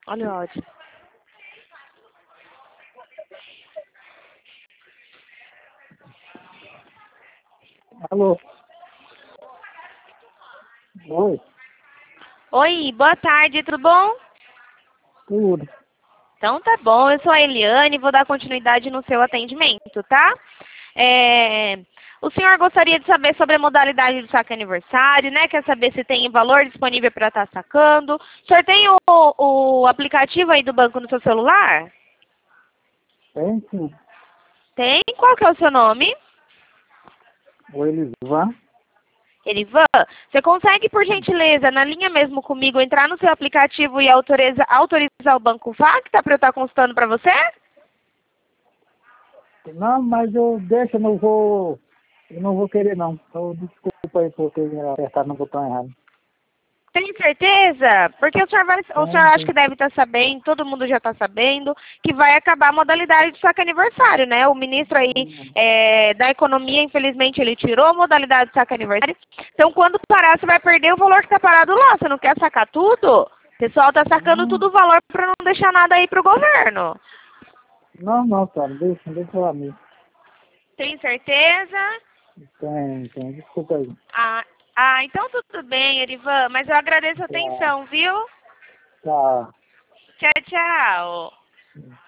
Olha o áudio. Alô? Oi, Oi, boa tarde, tudo bom? tudo. Então tá bom, eu sou a Eliane, vou dar continuidade no seu atendimento, tá? O senhor gostaria de saber sobre a modalidade do saque aniversário, né? Quer saber se tem valor disponível para estar sacando? O senhor tem o aplicativo aí do banco no seu celular? Tem sim. Tem? Qual que é o seu nome? O Elivan. Elivan, você consegue, por gentileza, na linha mesmo comigo, entrar no seu aplicativo e autorizar o Banco Facta para eu estar consultando para você? Não, mas eu não vou querer não. Então, desculpa aí por ter apertado no botão errado. Tem certeza? Porque o senhor Tem, acha que tem. deve estar sabendo, todo mundo já está sabendo, que vai acabar a modalidade de saque aniversário, né? O ministro aí da Economia, infelizmente, ele tirou a modalidade de saque aniversário. Então, quando parar, você vai perder o valor que está parado lá. Você não quer sacar tudo? O pessoal está sacando Não, tudo o valor para não deixar nada aí para o governo. não, cara, deixa lá mesmo. Tem certeza? Tem, desculpa aí. Então tudo bem, Erivan, mas eu agradeço a Tá, atenção, viu? tá. Tchau, tchau.